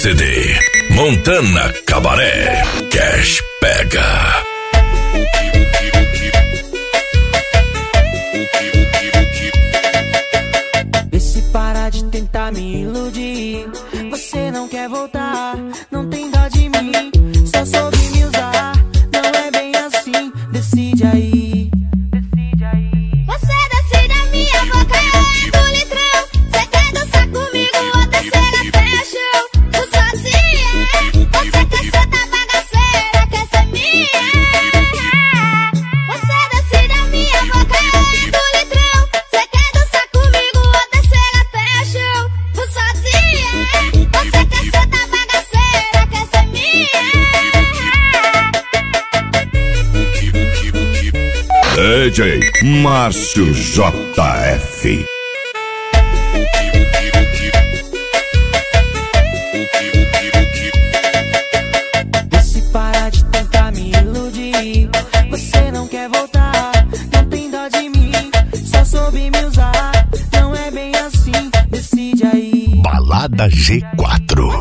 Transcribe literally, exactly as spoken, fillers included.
C D. Montana Cabaré. Cash pega. Vê se para de tentar me iludir. Você não quer voltar, não tem dó de mim. Só soube me usar, não é bem assim. Decide aí. Decide aí. Você decide a minha boca é do litrão. Você quer dançar comigo ou descer até o chão? Tu sozinha, você quer ser da bagaceira, quer ser minha. Você decide a minha boca é do litrão. Você quer dançar comigo ou descer até o chão? Tu sozinha, você quer ser da bagaceira, quer ser minha. D J Márcio J F. Vê se para de tentar me iludir. Você não quer voltar, não tem dó de mim. Só soube me usar, não é bem assim. Decide aí. Balada G quatro.